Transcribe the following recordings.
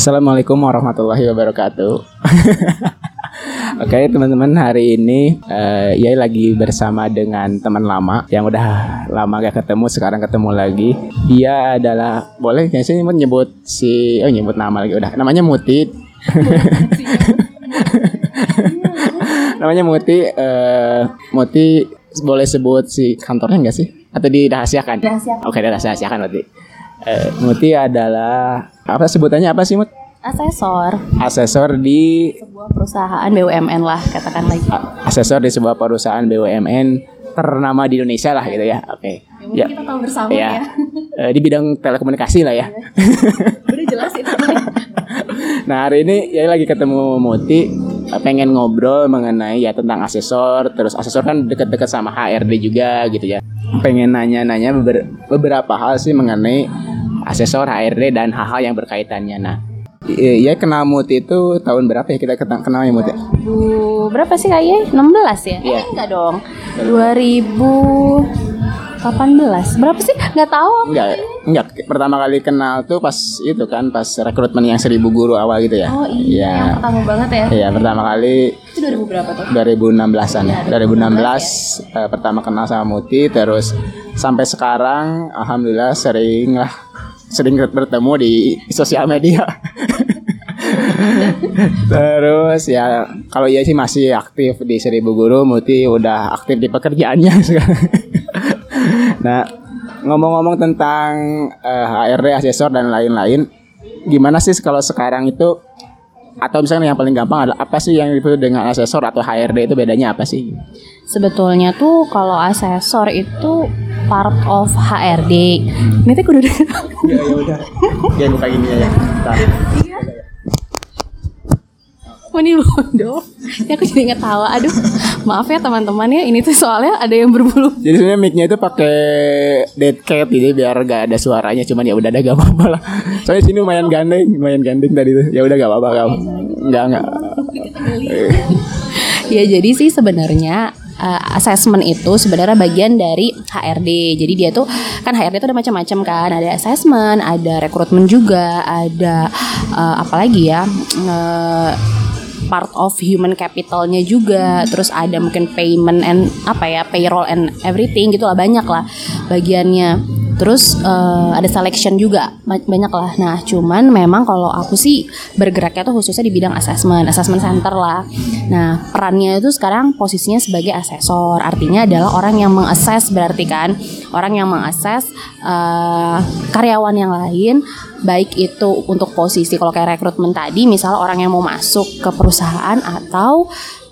Assalamualaikum warahmatullahi wabarakatuh. Oke teman-teman, hari ini ya lagi bersama dengan teman lama yang udah lama gak ketemu, sekarang ketemu lagi. Dia adalah, boleh nggak sih nyebut nyebut nama lagi, udah namanya Muti. Namanya Muti. Muti boleh sebut si kantornya nggak sih? Atau dirahasiakan? Oke, dirahasiakan Muti. Muti adalah apa sebutannya apa sih Mut? Asesor di sebuah perusahaan BUMN lah, katakan lagi. Asesor di sebuah perusahaan BUMN ternama di Indonesia lah gitu ya. Oke. Ya, kita tahu bersama ya. Di bidang telekomunikasi lah ya. Udah jelas itu. Nah, hari ini ya lagi ketemu Muti, pengen ngobrol mengenai ya tentang asesor. Terus asesor kan dekat-dekat sama HRD juga gitu ya. Pengen nanya-nanya beberapa hal sih mengenai asesor, HRD dan hal-hal yang berkaitannya. Nah, ya kenal Muti itu tahun berapa ya kita kenal ya Muti? Berapa sih kayaknya? 16 ya? Iya. Enggak dong. 2018. Berapa sih? Enggak tahu. Enggak. Pertama kali kenal tuh pas itu kan, pas rekrutmen yang 1000 guru awal gitu ya. Oh iya, yang pertama banget ya. Iya, pertama kali. Itu 2000 berapa tuh? 2016-an ya. 2016 ya? Pertama kenal sama Muti, terus sampai sekarang alhamdulillah sering bertemu di sosial media. Terus ya kalau iya sih masih aktif di 1000 guru, Muti udah aktif di pekerjaannya sekarang. Nah, ngomong-ngomong tentang HRD, asesor dan lain-lain, gimana sih kalau sekarang itu, atau misalnya yang paling gampang adalah apa sih yang itu dengan asesor atau HRD itu bedanya apa sih? Sebetulnya tuh kalau asesor itu part of HRD. Ini tuh kudu. Ya udah. Jangan buka gini ya. Ini bodoh. Ini aku jadi ngetawa. Aduh, maaf ya teman-teman ya. Ini tuh soalnya ada yang berbulu. Jadi sebenarnya mic-nya itu pakai dead cat jadi biar gak ada suaranya. Cuman ya udah gak apa-apa lah. Soalnya sini lumayan gandeng tadi tuh. Ya udah gak apa-apa kamu. Enggak. Ya jadi sih sebenarnya assessment itu sebenarnya bagian dari HRD. Jadi dia tuh kan HRD itu ada macam-macam kan. Ada assessment, ada rekrutmen juga, ada apalagi ya, part of human capitalnya juga. Terus ada mungkin payment and payroll and everything gitulah, banyak lah bagiannya. Terus ada selection juga, banyak lah. Nah cuman memang kalau aku sih bergeraknya tuh khususnya di bidang assessment center lah. Nah perannya itu sekarang posisinya sebagai asesor. Artinya adalah orang yang meng-assess, berarti kan orang yang meng-assess karyawan yang lain. Baik itu untuk posisi kalau kayak rekrutmen tadi, misalnya orang yang mau masuk ke perusahaan, atau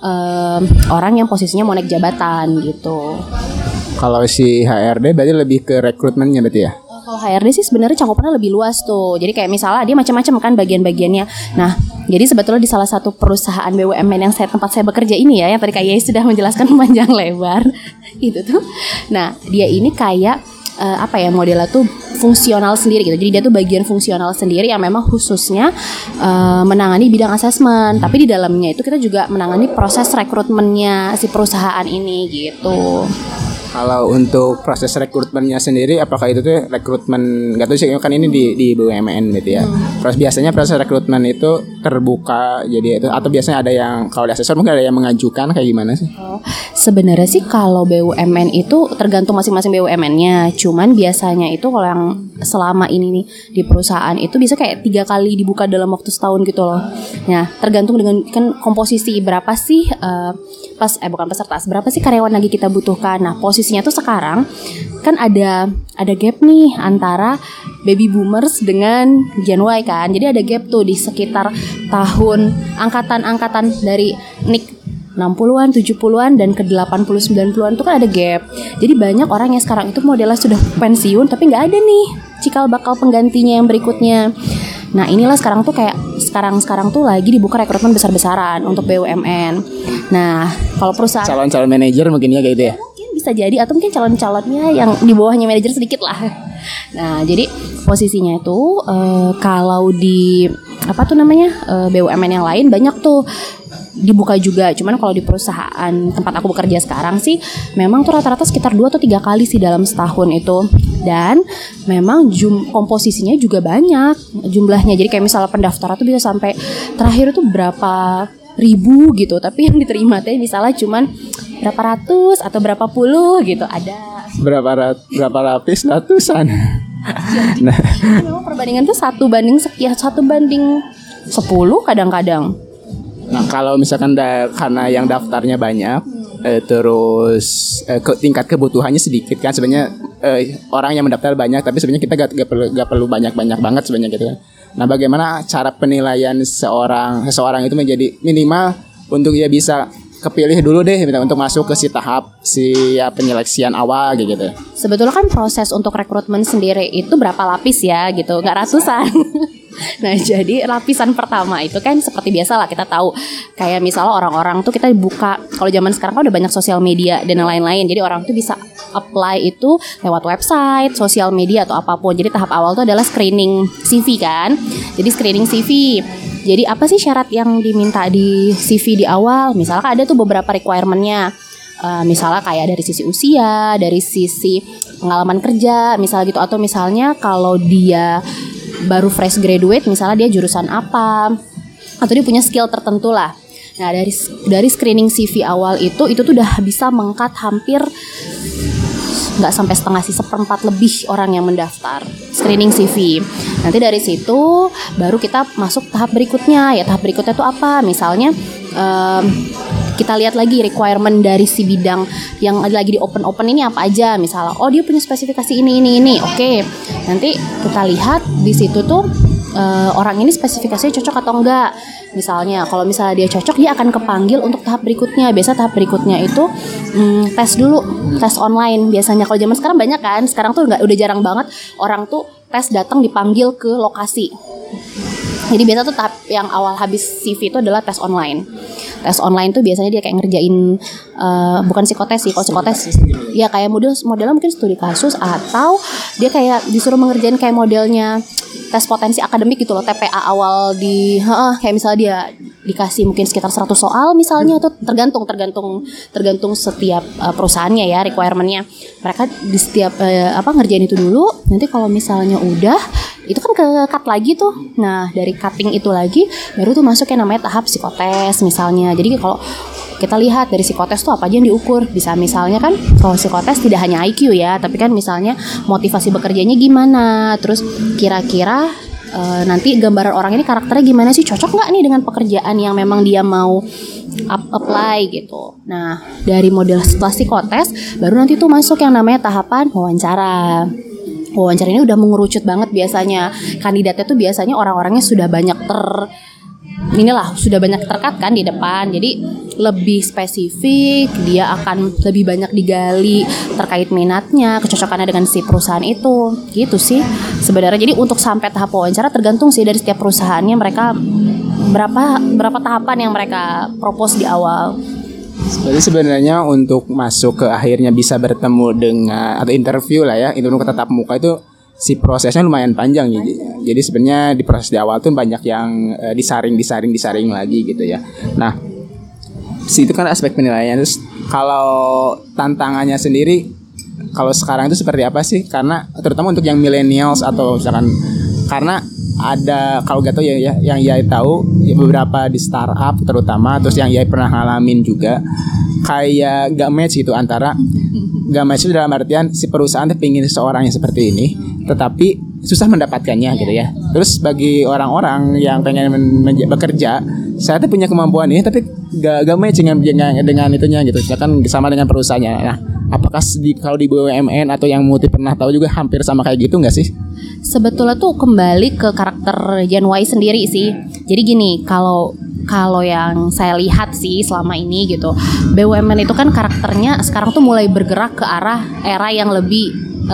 orang yang posisinya mau naik jabatan gitu. Kalau si HRD berarti lebih ke rekrutmennya berarti ya? Kalau HRD sih sebenarnya cakupannya lebih luas tuh. Jadi kayak misalnya dia macam-macam kan bagian-bagiannya. Nah, jadi sebetulnya di salah satu perusahaan BUMN yang tempat saya bekerja ini ya, yang tadi Kak Yai sudah menjelaskan panjang lebar itu tuh. Nah, dia ini kayak modelnya tuh fungsional sendiri gitu. Jadi dia tuh bagian fungsional sendiri yang memang khususnya menangani bidang asesmen. Tapi di dalamnya itu kita juga menangani proses rekrutmennya si perusahaan ini gitu. Kalau untuk proses rekrutmennya sendiri, apakah itu tuh rekrutmen, nggak tahu sih kan ini di BUMN gitu ya. Terus biasanya proses rekrutmen itu terbuka jadi itu, atau biasanya ada yang kalau di asesor mungkin ada yang mengajukan, kayak gimana sih? Sebenarnya sih kalau BUMN itu tergantung masing-masing BUMN-nya. Cuman biasanya itu kalau yang selama ini nih di perusahaan itu bisa kayak 3 kali dibuka dalam waktu setahun gitu loh. Nah tergantung dengan kan komposisi berapa sih berapa sih karyawan lagi kita butuhkan. Nah posisinya tuh sekarang kan ada gap nih antara baby boomers dengan Gen Y kan. Jadi ada gap tuh di sekitar tahun angkatan dari nik 60-an, 70-an dan ke 80, 90-an itu kan ada gap. Jadi banyak orang yang sekarang itu modelnya sudah pensiun tapi nggak ada nih cikal bakal penggantinya yang berikutnya. Nah inilah sekarang tuh kayak sekarang tuh lagi dibuka rekrutmen besar-besaran untuk BUMN. Nah kalau perusahaan calon manajer mungkin ya kayak gitu ya? Mungkin bisa jadi, atau mungkin calon-calonnya yang di bawahnya manajer sedikit lah. Nah jadi posisinya itu kalau di BUMN yang lain banyak tuh dibuka juga. Cuman kalau di perusahaan tempat aku bekerja sekarang sih memang tuh rata-rata sekitar 2 atau 3 kali sih dalam setahun itu Dan memang komposisinya juga banyak jumlahnya. Jadi kayak misalnya pendaftaran tuh bisa sampai terakhir tuh berapa ribu gitu, tapi yang diterima teh misalnya cuman berapa ratus atau berapa puluh gitu. Ada berapa lapis ratusan. Nah, memang perbandingan tuh 1 banding 10 kadang-kadang. Nah, kalau misalkan karena yang daftarnya banyak, terus tingkat kebutuhannya sedikit kan sebenarnya, orang yang mendaftar banyak tapi sebenarnya kita gak perlu banyak banget sebenarnya gitu kan. Nah, bagaimana cara penilaian seseorang itu menjadi minimal untuk dia bisa kepilih dulu deh untuk masuk ke tahap penyeleksian awal gitu. Sebetulnya kan proses untuk rekrutmen sendiri itu berapa lapis ya gitu, nggak ratusan. Nah, jadi lapisan pertama itu kan seperti biasa lah, kita tahu kayak misalnya orang-orang tuh kita buka, kalau zaman sekarang kan udah banyak sosial media dan lain-lain, jadi orang tuh bisa apply itu lewat website, sosial media atau apapun. Jadi tahap awal tuh adalah screening CV kan. Jadi screening CV. Jadi apa sih syarat yang diminta di CV di awal? Misalnya ada tuh beberapa requirement-nya. Misalnya kayak dari sisi usia, dari sisi pengalaman kerja, misalnya gitu, atau misalnya kalau dia baru fresh graduate, misalnya dia jurusan apa, atau dia punya skill tertentu lah. Nah, dari screening CV awal itu tuh udah bisa mengangkat hampir nggak sampai setengah sih, 1/4 lebih orang yang mendaftar screening CV. Nanti dari situ baru kita masuk tahap berikutnya. Ya, tahap berikutnya itu apa? Misalnya kita lihat lagi requirement dari si bidang yang lagi di open ini apa aja. Misalnya, oh dia punya spesifikasi ini. Oke, nanti kita lihat di situ tuh orang ini spesifikasinya cocok atau enggak. Misalnya, kalau misalnya dia cocok, dia akan kepanggil untuk tahap berikutnya. Biasa tahap berikutnya itu tes dulu, tes online. Biasanya kalau zaman sekarang banyak kan. Sekarang tuh udah jarang banget orang tuh tes datang dipanggil ke lokasi. Jadi biasa tuh tahap yang awal habis CV itu adalah tes online. Tes online tuh biasanya dia kayak ngerjain bukan psikotes sih. Kalau psikotes ya kayak modelnya mungkin studi kasus, atau dia kayak disuruh mengerjain kayak modelnya tes potensi akademik gitu loh, TPA awal kayak misalnya dia dikasih mungkin sekitar 100 soal misalnya, atau tergantung setiap perusahaannya ya requirement-nya. Mereka di setiap ngerjain itu dulu. Nanti kalau misalnya udah, itu kan ke cut lagi tuh. Nah, dari cutting itu lagi baru tuh masuk yang namanya tahap psikotes misalnya. Jadi kalau kita lihat dari psikotes tuh apa aja yang diukur. Bisa misalnya kan kalau psikotes tidak hanya IQ ya, tapi kan misalnya motivasi bekerjanya gimana, terus kira-kira nanti gambaran orang ini karakternya gimana sih, cocok nggak nih dengan pekerjaan yang memang dia mau apply gitu. Nah, dari model setelah psikotes baru nanti tuh masuk yang namanya tahapan wawancara. Wawancara ini udah mengerucut banget biasanya. Kandidatnya tuh biasanya orang-orangnya sudah banyak terkat kan di depan. Jadi lebih spesifik, dia akan lebih banyak digali terkait minatnya, kecocokannya dengan si perusahaan itu. Gitu sih sebenarnya. Jadi untuk sampai tahap wawancara tergantung sih dari setiap perusahaannya, mereka berapa tahapan yang mereka propose di awal. Jadi sebenarnya untuk masuk ke akhirnya bisa bertemu dengan atau interview lah ya, interview tatap muka itu si prosesnya lumayan panjang ya. Jadi sebenarnya di proses di awal tuh banyak yang disaring lagi gitu ya. Nah, itu kan aspek penilaian. Terus kalau tantangannya sendiri kalau sekarang itu seperti apa sih? Karena terutama untuk yang millennials atau misalkan, karena ada, kalau gak tau ya yang Yai tahu ya, beberapa di startup terutama, terus yang Yai pernah ngalamin juga kayak gak match gitu, gak match itu dalam artian si perusahaan tuh pengen seseorang yang seperti ini tetapi susah mendapatkannya gitu ya. Terus bagi orang-orang yang pengen bekerja, saya tuh punya kemampuan ini tapi gak match dengan itunya gitu, kan sama dengan perusahaannya. Nah, apakah kalau di BUMN atau yang Muti pernah tahu juga hampir sama kayak gitu nggak sih? Sebetulnya tuh kembali ke karakter Gen Y sendiri sih. Jadi gini, kalau yang saya lihat sih selama ini gitu, BUMN itu kan karakternya sekarang tuh mulai bergerak ke arah era yang lebih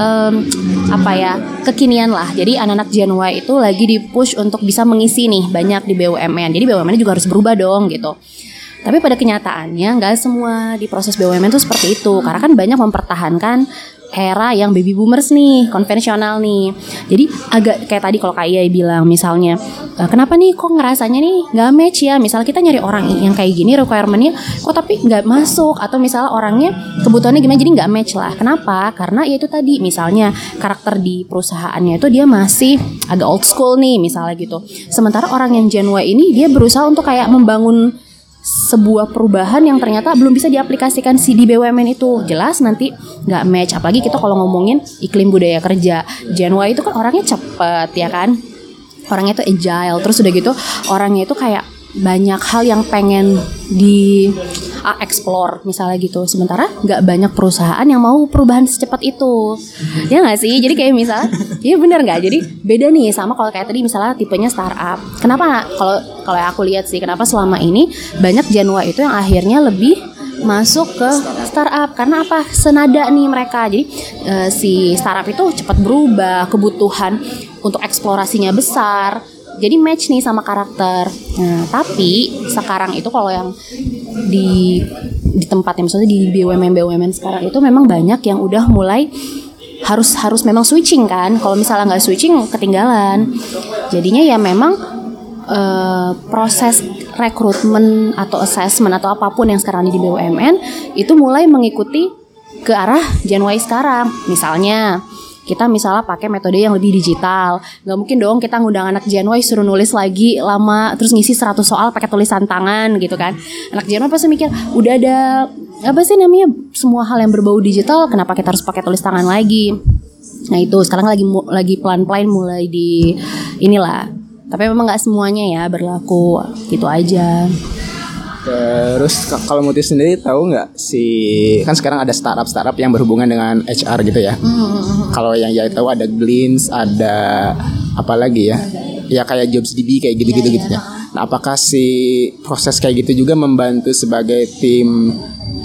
kekinian lah. Jadi anak-anak Gen Y itu lagi di-push untuk bisa mengisi nih banyak di BUMN. Jadi BUMN juga harus berubah dong gitu. Tapi pada kenyataannya nggak semua di proses BUMN itu seperti itu, karena kan banyak mempertahankan era yang baby boomers nih, konvensional nih. Jadi agak kayak tadi kalau Kak Iya bilang misalnya, kenapa nih kok ngerasanya nih nggak match ya? Misal kita nyari orang yang kayak gini requirementnya kok tapi nggak masuk, atau misalnya orangnya kebutuhannya gimana jadi nggak match lah. Kenapa? Karena ya itu tadi misalnya karakter di perusahaannya itu dia masih agak old school nih misalnya gitu. Sementara orang yang Gen Y ini dia berusaha untuk kayak membangun sebuah perubahan yang ternyata belum bisa diaplikasikan di BUMN itu, jelas nanti nggak match. Apalagi kita kalau ngomongin iklim budaya kerja, Gen Y itu kan orangnya cepet ya kan, orangnya itu agile, terus udah gitu orangnya itu kayak banyak hal yang pengen di explore misalnya gitu. Sementara nggak banyak perusahaan yang mau perubahan secepat itu, ya nggak sih? Jadi kayak misal, iya benar nggak? Jadi beda nih sama kalau kayak tadi misalnya tipenya startup. Kenapa? Kalau aku lihat sih, kenapa selama ini banyak Gen Y itu yang akhirnya lebih masuk ke startup, karena apa? Senada nih mereka. Jadi si startup itu cepat berubah, kebutuhan untuk eksplorasinya besar. Jadi match nih sama karakter. Nah, tapi sekarang itu kalau yang di tempatnya misalnya di BUMN sekarang itu memang banyak yang udah mulai harus memang switching kan. Kalau misalnya nggak switching ketinggalan. Jadinya ya memang proses rekrutmen atau assessment atau apapun yang sekarang di BUMN itu mulai mengikuti ke arah Gen Y sekarang. Misalnya kita misalnya pakai metode yang lebih digital. Gak mungkin dong kita ngundang anak Gen Y suruh nulis lagi lama terus ngisi 100 soal pakai tulisan tangan gitu kan. Anak Gen Y pasti mikir udah ada apa sih namanya semua hal yang berbau digital, kenapa kita harus pakai tulis tangan lagi. Nah itu sekarang lagi pelan-pelan mulai di inilah. Tapi memang gak semuanya ya berlaku gitu aja. Terus kalau Muti sendiri tahu nggak kan sekarang ada startup yang berhubungan dengan HR gitu ya. Kalau yang ya tahu ada Glints, ada apa lagi ya? Ya kayak JobsDB kayak gitu-gitu gitu ya. Nah, apakah si proses kayak gitu juga membantu sebagai tim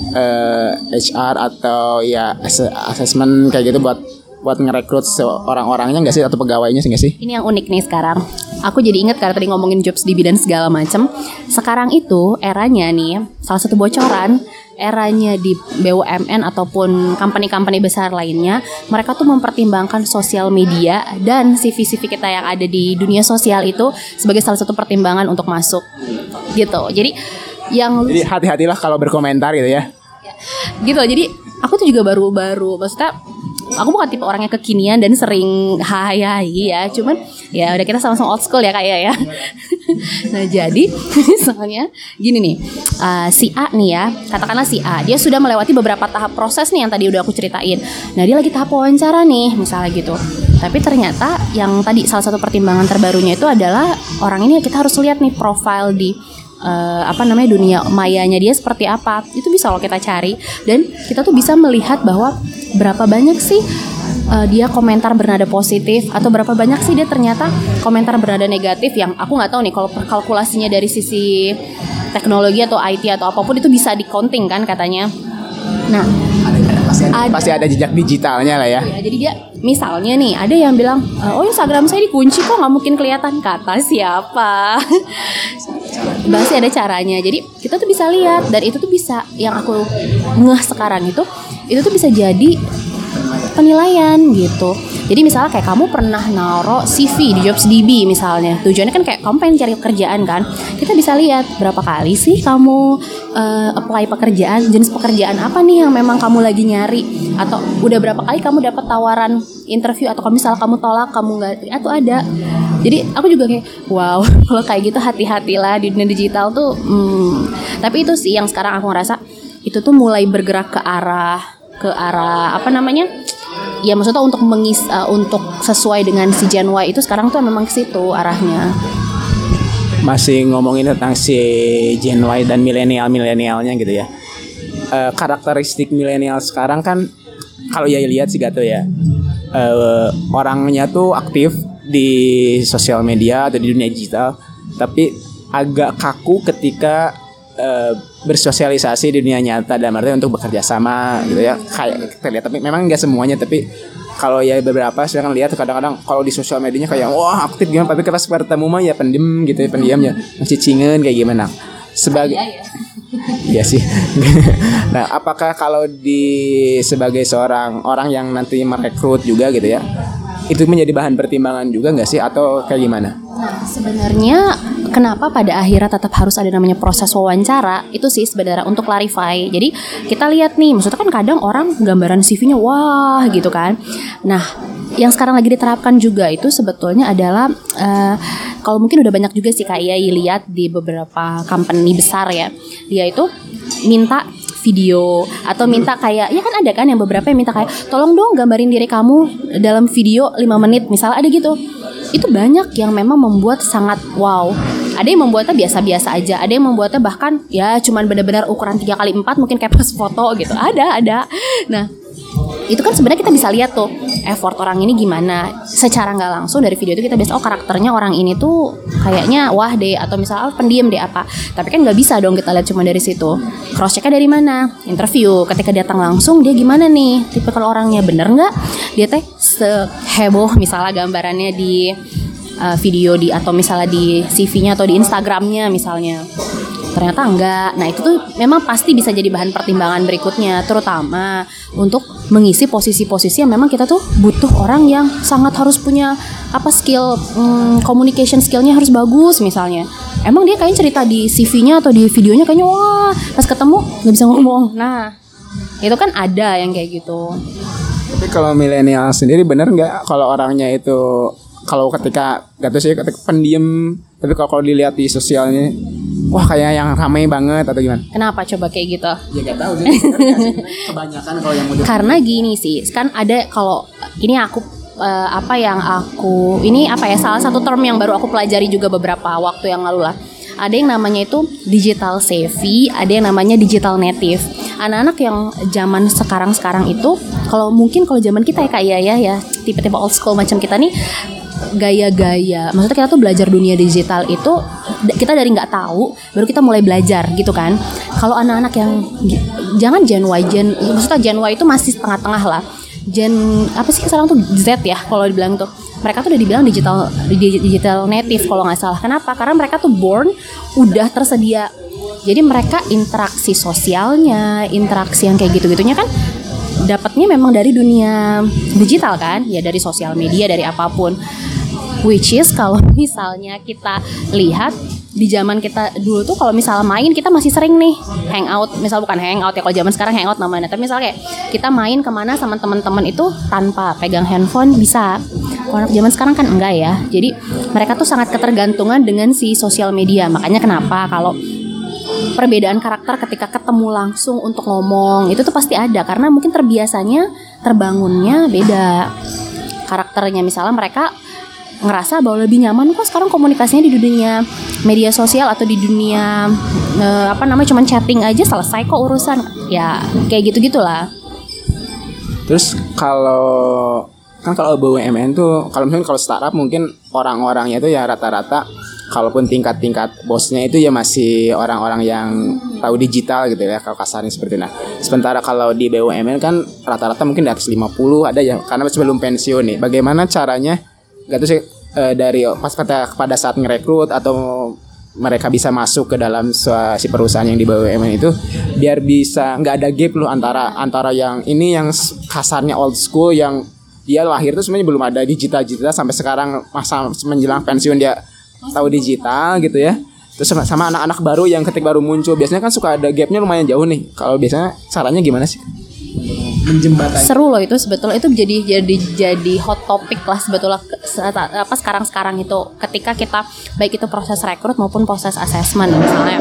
HR atau ya assessment kayak gitu buat ngerekrut orang-orangnya nggak sih, atau pegawainya sih nggak sih? Ini yang unik nih sekarang. Aku jadi ingat karena tadi ngomongin JobsDB dan segala macam. Sekarang itu eranya nih, salah satu bocoran eranya di BUMN ataupun company-company besar lainnya, mereka tuh mempertimbangkan sosial media dan CV-CV kita yang ada di dunia sosial itu sebagai salah satu pertimbangan untuk masuk gitu. Jadi hati-hatilah kalau berkomentar gitu ya. Gitu. Jadi aku tuh juga baru maksudnya aku bukan tipe orang yang kekinian dan sering hai ya, cuman ya udah kita sama-sama old school ya kayak ya. Nah jadi misalnya gini nih, si A nih ya, katakanlah si A, dia sudah melewati beberapa tahap proses nih yang tadi udah aku ceritain. Nah dia lagi tahap wawancara nih misalnya gitu. Tapi ternyata yang tadi salah satu pertimbangan terbarunya itu adalah orang ini kita harus lihat nih profile di dunia mayanya dia seperti apa. Itu bisa loh kita cari, dan kita tuh bisa melihat bahwa berapa banyak sih dia komentar bernada positif, atau berapa banyak sih dia ternyata komentar bernada negatif. Yang aku nggak tahu nih kalau kalkulasinya dari sisi teknologi atau IT atau apapun itu bisa di-counting kan katanya. Nah pasti ada jejak digitalnya lah ya. Jadi dia misalnya nih ada yang bilang, oh Instagram saya dikunci kok nggak mungkin kelihatan, kata siapa? Pasti ada caranya. Jadi kita tuh bisa lihat, dan itu tuh bisa, yang aku ngeh sekarang itu tuh bisa jadi penilaian gitu. Jadi misalnya kayak kamu pernah naruh CV di JobsDB misalnya, tujuannya kan kayak kamu pengen cari pekerjaan kan. Kita bisa lihat berapa kali sih kamu apply pekerjaan, jenis pekerjaan apa nih yang memang kamu lagi nyari, atau udah berapa kali kamu dapat tawaran interview, atau kalau misalnya kamu tolak, kamu nggak, atau ada. Jadi aku juga kayak wow, kalau kayak gitu hati-hatilah di dunia digital tuh. Tapi itu sih yang sekarang aku ngerasa itu tuh mulai bergerak ke arah apa namanya? Ya maksudnya untuk sesuai dengan si Gen Y itu sekarang tuh memang ke situ arahnya. Masih ngomongin tentang si Gen Y dan milenialnya gitu ya. Karakteristik milenial sekarang kan kalau ya lihat sih Gato ya, orangnya tuh aktif di sosial media atau di dunia digital, tapi agak kaku ketika bersosialisasi di dunia nyata, dan artinya untuk bekerja sama gitu ya, kayak terlihat. Tapi memang nggak semuanya, tapi kalau ya beberapa saya kan lihat kadang-kadang kalau di sosial medianya kayak wah aktif gimana, tapi pas bertemu mah ya pendiam gitu ya, pendiam ya masih cingen kayak gimana sebagai Iya sih. Nah, apakah kalau sebagai seorang orang yang nanti merekrut juga gitu ya, itu menjadi bahan pertimbangan juga nggak sih atau kayak gimana? Sebenarnya kenapa pada akhirnya tetap harus ada namanya proses wawancara itu sih sebenarnya untuk clarify. Jadi kita lihat nih, maksudnya kan kadang orang gambaran CV-nya wah gitu kan. Nah, yang sekarang lagi diterapkan juga itu sebetulnya adalah kalau mungkin udah banyak juga sih kayak lihat di beberapa company besar ya, dia itu minta video atau minta kayak, ya kan ada kan yang beberapa yang minta kayak tolong dong gambarin diri kamu dalam video 5 menit misalnya, ada gitu. Itu banyak yang memang membuat sangat wow. Ada yang membuatnya biasa-biasa aja, ada yang membuatnya bahkan ya cuman benar-benar ukuran 3x4 mungkin kayak pas foto gitu. Ada. Nah, itu kan sebenarnya kita bisa lihat tuh effort orang ini gimana. Secara nggak langsung dari video itu kita bisa karakternya orang ini tuh kayaknya wah deh, atau misalnya pendiam deh apa. Tapi kan nggak bisa dong kita lihat cuma dari situ. Cross checknya dari mana? Interview. Ketika datang langsung dia gimana nih? Tipe kalau orangnya bener nggak? Dia teh seheboh misalnya gambarannya di video atau misalnya di CV-nya atau di Instagram-nya misalnya. Ternyata enggak. Nah, itu tuh memang pasti bisa jadi bahan pertimbangan berikutnya, terutama untuk mengisi posisi-posisi yang memang kita tuh butuh orang yang sangat harus punya skill communication skillnya harus bagus misalnya. Emang dia kayaknya cerita di CV-nya atau di videonya kayaknya wah, pas ketemu nggak bisa ngomong. Nah, itu kan ada yang kayak gitu. Tapi kalau milenial sendiri benar nggak kalau orangnya itu kalau ketika ketika pendiam, tapi kalau dilihat di sosialnya wah kayak yang ramai banget atau gimana? Kenapa coba kayak gitu? Ya gak tahu sih. Kebanyakan kalau yang udah. Karena gini sih, kan ada kalau ini aku salah satu term yang baru aku pelajari juga beberapa waktu yang lalu lah. Ada yang namanya itu digital savvy, ada yang namanya digital native. Anak-anak yang zaman sekarang itu, kalau zaman kita ya kayak ya tipe-tipe old school macam kita nih, gaya-gaya, maksudnya kita tuh belajar dunia digital itu kita dari nggak tahu baru kita mulai belajar gitu kan. Kalau anak-anak yang jangan maksudnya Gen Y itu masih setengah-tengah lah. Gen apa sih sekarang tuh Z ya kalau dibilang tuh, mereka tuh udah dibilang digital native kalau nggak salah. Kenapa? Karena mereka tuh born udah tersedia. Jadi mereka interaksi sosialnya, interaksi yang kayak gitu-gitunya kan dapatnya memang dari dunia digital kan, ya dari sosial media, dari apapun. Which is kalau misalnya kita lihat di zaman kita dulu tuh kalau misalnya main kita masih sering nih hangout, misal bukan hangout ya kalau zaman sekarang hangout namanya, tapi misalnya kayak kita main kemana sama teman-teman itu tanpa pegang handphone bisa. Kalau anak zaman sekarang kan enggak ya, jadi mereka tuh sangat ketergantungan dengan si sosial media. Makanya kenapa kalau perbedaan karakter ketika ketemu langsung untuk ngomong itu tuh pasti ada, karena mungkin terbangunnya beda karakternya. Misalnya mereka ngerasa bahwa lebih nyaman kok sekarang komunikasinya di dunia media sosial atau di dunia cuman chatting aja selesai kok urusan ya, kayak gitu-gitulah. Terus kalau BUMN tuh kalau misalnya kalau startup mungkin orang-orangnya itu ya rata-rata kalaupun tingkat bosnya itu ya masih orang-orang yang tahu digital gitu ya kalau kasarnya seperti itu. Nah, sementara kalau di BUMN kan rata-rata mungkin di atas 50 ada ya karena sebelum pensiun nih. Bagaimana caranya gak tuh sih dari pas pada saat ngerekrut atau mereka bisa masuk ke dalam si perusahaan yang di BUMN itu biar bisa nggak ada gap loh antara yang ini yang kasarnya old school yang dia lahir tuh sebenarnya belum ada digital sampai sekarang masa menjelang pensiun dia tahu digital gitu ya. Terus sama anak-anak baru yang ketika baru muncul biasanya kan suka ada gapnya lumayan jauh nih. Kalau biasanya caranya gimana sih? Menjembatani. Seru loh itu sebetulnya, itu jadi hot topic lah sebetulnya sekarang itu ketika kita baik itu proses rekrut maupun proses assessment misalnya.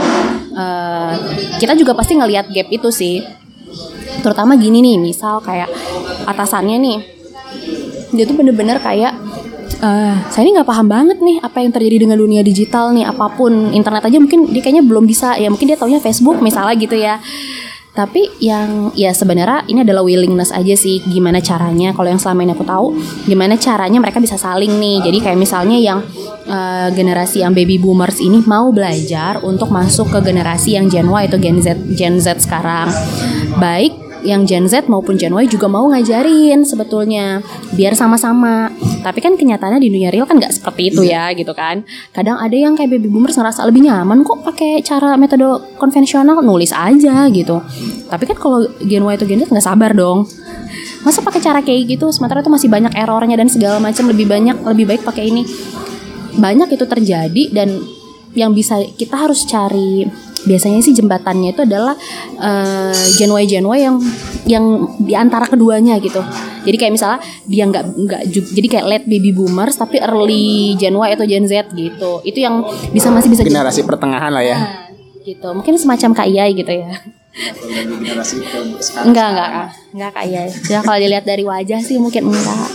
Kita juga pasti ngelihat gap itu sih. Terutama gini nih, misal kayak atasannya nih, dia tuh bener-bener kayak saya ini nggak paham banget nih apa yang terjadi dengan dunia digital nih, apapun internet aja mungkin dia kayaknya belum bisa ya, mungkin dia taunya Facebook misalnya gitu ya. Tapi yang ya sebenarnya ini adalah willingness aja sih, gimana caranya. Kalau yang selama ini aku tahu gimana caranya mereka bisa saling nih. Jadi kayak misalnya yang generasi yang baby boomers ini mau belajar untuk masuk ke generasi yang Gen Y atau Gen Z sekarang. Baik yang Gen Z maupun Gen Y juga mau ngajarin sebetulnya biar sama-sama. Tapi kan kenyataannya di dunia real kan nggak seperti itu ya gitu kan. Kadang ada yang kayak baby boomers ngerasa lebih nyaman kok pakai cara metode konvensional, nulis aja gitu. Tapi kan kalau Gen Y atau Gen Z nggak sabar dong. Masa pakai cara kayak gitu, sementara itu masih banyak errornya dan segala macam, lebih baik pakai ini. Banyak itu terjadi, dan yang bisa kita harus cari biasanya sih jembatannya itu adalah Gen Y yang di antara keduanya gitu. Jadi kayak misalnya dia nggak jadi kayak late baby boomers tapi early Gen Y atau Gen Z gitu. Itu yang masih bisa generasi pertengahan lah ya. Nah, gitu. Mungkin semacam Kak Iyai gitu ya. Generasi Enggak Kak Iyai. Ya kalau dilihat dari wajah sih mungkin enggak.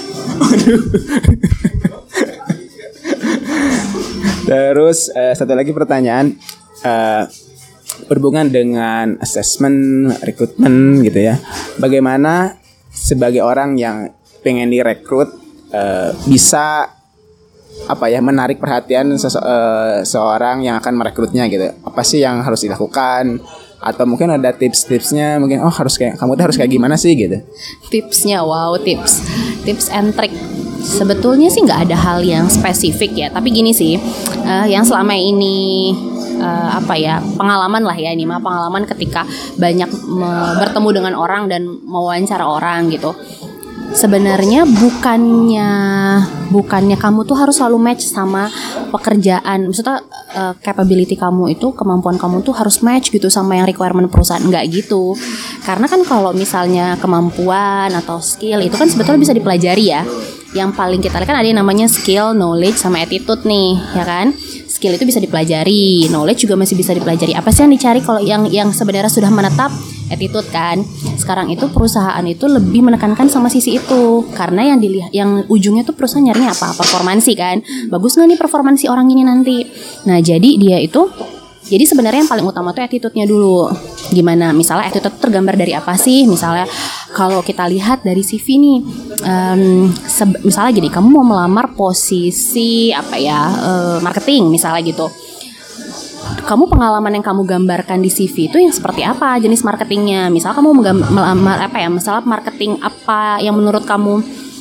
Terus satu lagi pertanyaan berhubungan dengan assessment, rekrutmen gitu ya. Bagaimana sebagai orang yang pengen direkrut bisa menarik perhatian seorang yang akan merekrutnya gitu. Apa sih yang harus dilakukan? Atau mungkin ada tips-tipsnya, mungkin kamu tuh harus kayak gimana sih gitu. Tipsnya, tips and trick. Sebetulnya sih nggak ada hal yang spesifik ya, tapi gini sih, yang selama ini pengalaman lah ya, ini mah pengalaman ketika banyak bertemu dengan orang dan mewawancara orang gitu. Sebenarnya bukannya kamu tuh harus selalu match sama pekerjaan. Maksudnya capability kamu itu, kemampuan kamu tuh harus match gitu sama yang requirement perusahaan. Enggak gitu. Karena kan kalau misalnya kemampuan atau skill itu kan sebetulnya bisa dipelajari ya. Yang paling kita lihat kan ada yang namanya skill, knowledge, sama attitude nih, ya kan? Skill itu bisa dipelajari, knowledge juga masih bisa dipelajari. Apa sih yang dicari kalau yang sebenarnya sudah menetap? Attitude kan. Sekarang itu perusahaan itu lebih menekankan sama sisi itu, karena yang ujungnya tuh perusahaan nyarinya apa? Performansi kan. Bagus nggak nih performansi orang ini nanti? Nah, jadi sebenarnya yang paling utama tuh attitude-nya dulu. Gimana? Misalnya attitude tergambar dari apa sih? Misalnya kalau kita lihat dari CV nih, misalnya gini, kamu mau melamar posisi marketing misalnya gitu. Kamu pengalaman yang kamu gambarkan di CV itu yang seperti apa jenis marketingnya? Misal kamu melamar misalnya marketing apa yang menurut kamu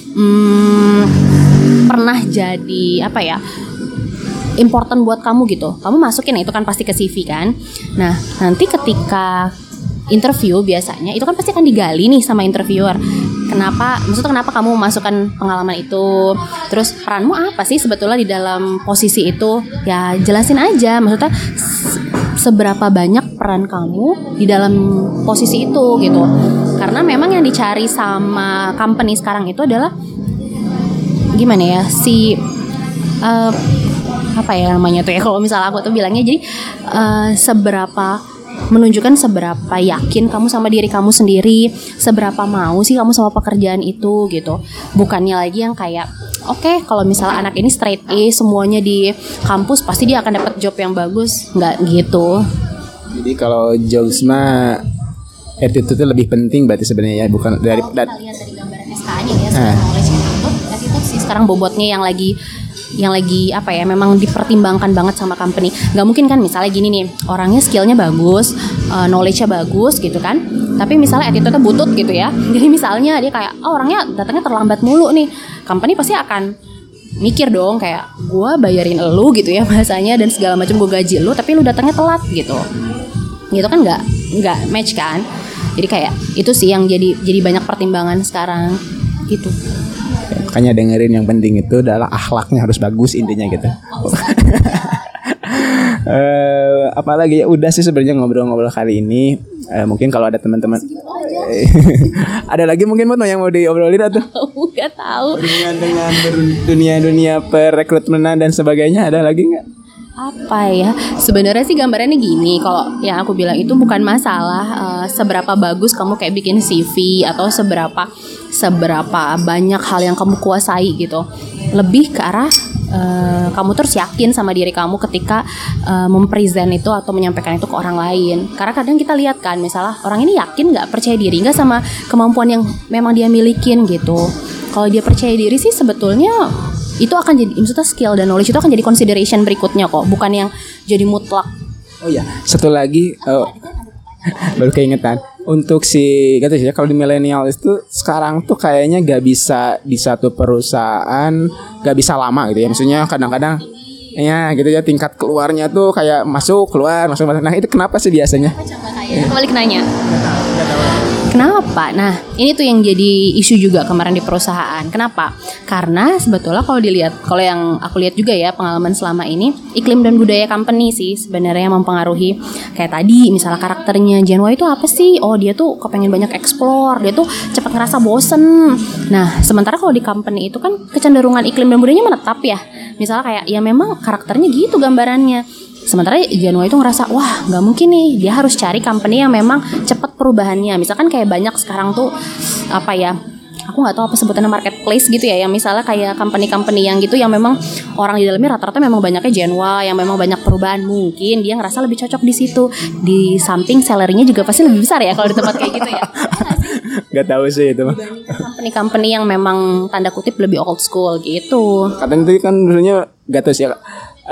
pernah jadi important buat kamu gitu. Kamu masukin itu kan pasti ke CV kan. Nah, nanti ketika interview biasanya itu kan pasti akan digali nih sama interviewer. Kenapa kamu memasukkan pengalaman itu? Terus peranmu apa sih sebetulnya di dalam posisi itu? Ya jelasin aja. Maksudnya seberapa banyak peran kamu di dalam posisi itu gitu. Karena memang yang dicari sama company sekarang itu adalah gimana ya kalau misalnya aku tuh bilangnya jadi menunjukkan seberapa yakin kamu sama diri kamu sendiri, seberapa mau sih kamu sama pekerjaan itu gitu. Bukannya lagi yang kayak oke, kalau misalnya anak ini straight A semuanya di kampus pasti dia akan dapat job yang bagus, nggak gitu. Jadi kalau jobs mah attitude itu lebih penting berarti sebenarnya ya, bukan dari kita lihat dari gambaran SK-nya ya, knowledge attitude sih sekarang bobotnya yang lagi memang dipertimbangkan banget sama company. Gak mungkin kan misalnya gini nih, orangnya skillnya bagus, knowledge-nya bagus gitu kan, tapi misalnya attitude-nya butut gitu ya. Jadi misalnya dia kayak orangnya datangnya terlambat mulu nih, company pasti akan mikir dong kayak gue bayarin elu gitu ya bahasanya dan segala macam, gue gaji lu tapi lu datangnya telat gitu kan nggak match kan. Jadi kayak itu sih yang jadi banyak pertimbangan sekarang gitu. Makanya dengerin, yang penting itu adalah akhlaknya harus bagus intinya gitu. Apalagi ya, udah sih sebenarnya ngobrol-ngobrol kali ini. Mungkin kalau ada teman-teman ada lagi mungkin yang mau diobrolin atau nggak tahu dengan dunia perekrutmenan dan sebagainya, ada lagi nggak? Sebenarnya sih gambarannya gini, kalau yang aku bilang itu bukan masalah seberapa bagus kamu kayak bikin CV atau seberapa banyak hal yang kamu kuasai gitu. Lebih ke arah kamu terus yakin sama diri kamu ketika mempresent itu atau menyampaikan itu ke orang lain. Karena kadang kita lihat kan, misalnya orang ini yakin nggak, percaya diri nggak sama kemampuan yang memang dia milikin gitu. Kalau dia percaya diri sih sebetulnya itu akan jadi, maksudnya skill dan knowledge itu akan jadi consideration berikutnya kok, bukan yang jadi mutlak. Oh iya, satu lagi baru keingetan. untuk si gitu ya, kalau di milenial itu sekarang tuh kayaknya gak bisa di satu perusahaan gak bisa lama gitu ya. Maksudnya kadang-kadang ya gitu ya, tingkat keluarnya tuh kayak masuk keluar. Nah itu kenapa sih biasanya? Balik nanya. Kenapa? Nah, ini tuh yang jadi isu juga kemarin di perusahaan. Kenapa? Karena sebetulnya kalau dilihat, kalau yang aku lihat juga ya pengalaman selama ini, iklim dan budaya company sih sebenarnya yang mempengaruhi. Kayak tadi, misalnya karakternya Gen Y itu apa sih? Oh, dia tuh kepengen banyak explore, dia tuh cepat ngerasa bosen. Nah, sementara kalau di company itu kan kecenderungan iklim dan budayanya menetap ya. Misalnya kayak, ya memang karakternya gitu gambarannya. Sementara Gen Y itu ngerasa, wah gak mungkin nih, dia harus cari company yang memang cepat perubahannya. Misalkan kayak banyak sekarang tuh apa ya, aku gak tahu apa sebutannya, marketplace gitu ya, yang misalnya kayak company-company yang gitu, yang memang orang di dalamnya rata-rata memang banyaknya Gen Y, yang memang banyak perubahan. Mungkin dia ngerasa lebih cocok di situ. Di samping salary-nya juga pasti lebih besar ya kalau di tempat kayak gitu ya. Gak tahu sih itu. Company-company yang memang tanda kutip lebih old school gitu. Kadang itu kan dulunya gak tahu sih ya.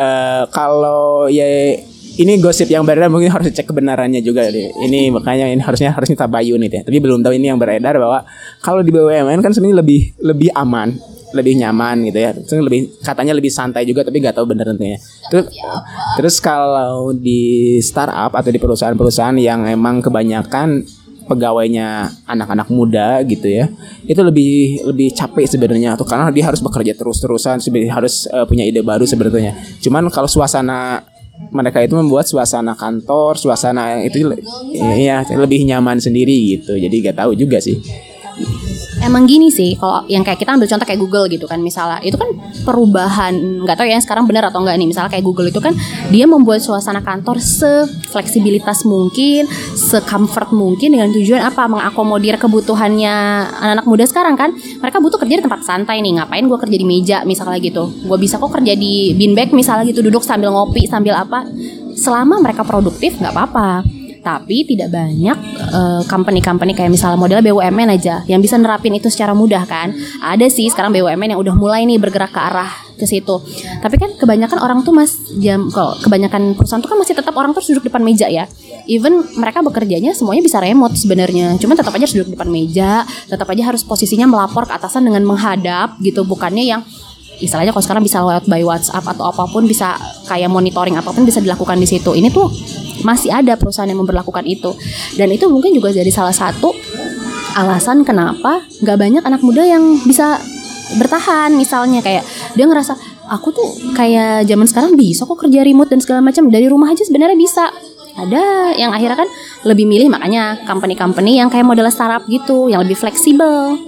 Kalau ya ini gosip yang beredar, mungkin harus cek kebenarannya juga deh. Ini makanya ini harusnya tabayun nih ya. Tapi belum tahu ini yang beredar bahwa kalau di BUMN kan sebenarnya lebih aman, lebih nyaman gitu ya. Katanya lebih santai juga, tapi nggak tahu benar tentunya. Terus kalau di startup atau di perusahaan-perusahaan yang emang kebanyakan pegawainya anak-anak muda gitu ya, itu lebih capek sebenarnya tuh, karena dia harus bekerja terus-terusan, harus punya ide baru sebetulnya. Cuman kalau suasana mereka itu membuat suasana kantor, suasana itu ya lebih nyaman sendiri gitu. Jadi gak tahu juga sih. Emang gini sih, kalau yang kayak kita ambil contoh kayak Google gitu kan, misalnya itu kan perubahan, nggak tahu ya sekarang benar atau enggak nih, misalnya kayak Google itu kan dia membuat suasana kantor se-fleksibilitas mungkin, se-comfort mungkin, dengan tujuan apa, mengakomodir kebutuhannya anak-anak muda sekarang kan. Mereka butuh kerja di tempat santai nih, ngapain gue kerja di meja misalnya gitu, gue bisa kok kerja di beanbag misalnya gitu, duduk sambil ngopi sambil apa, selama mereka produktif nggak apa-apa. Tapi tidak banyak company-company kayak misalnya model BUMN aja yang bisa nerapin itu secara mudah kan. Ada sih sekarang BUMN yang udah mulai nih bergerak ke arah ke situ. Tapi kan kebanyakan orang tuh kalau kebanyakan perusahaan tuh kan masih tetap orang terus duduk depan meja ya. Even mereka bekerjanya semuanya bisa remote sebenarnya. Cuman tetap aja harus duduk depan meja, tetap aja harus posisinya melapor ke atasan dengan menghadap gitu, bukannya yang istilahnya kalau sekarang bisa lewat by WhatsApp atau apapun, bisa kayak monitoring apapun bisa dilakukan di situ. Ini tuh masih ada perusahaan yang memberlakukan itu, dan itu mungkin juga jadi salah satu alasan kenapa nggak banyak anak muda yang bisa bertahan. Misalnya kayak dia ngerasa, aku tuh kayak zaman sekarang bisa kok kerja remote dan segala macam, dari rumah aja sebenarnya bisa. Ada yang akhirnya kan lebih milih, makanya company-company yang kayak model startup gitu, yang lebih fleksibel.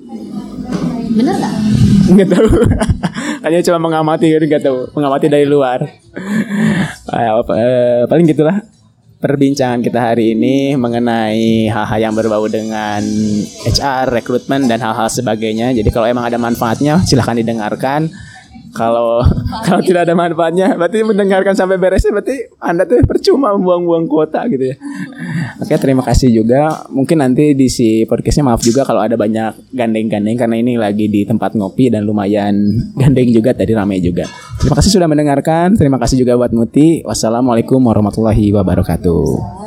Bener gak? Nggak tahu. Hanya cuma mengamati, nggak tahu, mengamati dari luar. Paling gitulah perbincangan kita hari ini mengenai hal-hal yang berbau dengan HR, rekrutmen dan hal-hal sebagainya. Jadi kalau emang ada manfaatnya silahkan didengarkan. Kalau tidak ada manfaatnya, berarti mendengarkan sampai beresnya berarti Anda tuh percuma membuang-buang kuota gitu ya. Oke, terima kasih juga. Mungkin nanti di si podcastnya maaf juga kalau ada banyak gandeng-gandeng, karena ini lagi di tempat ngopi dan lumayan gandeng juga, tadi ramai juga. Terima kasih sudah mendengarkan. Terima kasih juga buat Muti. Wassalamualaikum warahmatullahi wabarakatuh.